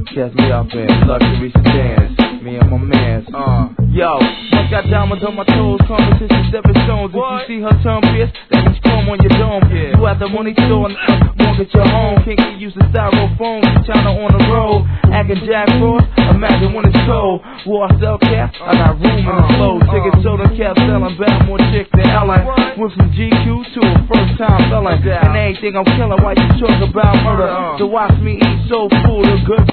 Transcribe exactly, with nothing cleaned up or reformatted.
Catch me up in luxury sedans, me and my mans, uh Yo, I got diamonds on my toes, competition stepping stones. If you see her tongue pierced, that means chrome on your dome. Yeah. You at the money store and uh, won't get your home. Can't get used to styrofoam, China on the road. Acting Jack Frost, imagine when it's cold. War sell caps, I got room in the flow. Ticket soda cap selling, bad more chick than Ellen. Went from G Q to a first time felon. And everything I'm killing, why you talk about murder? To watch me eat so full, the good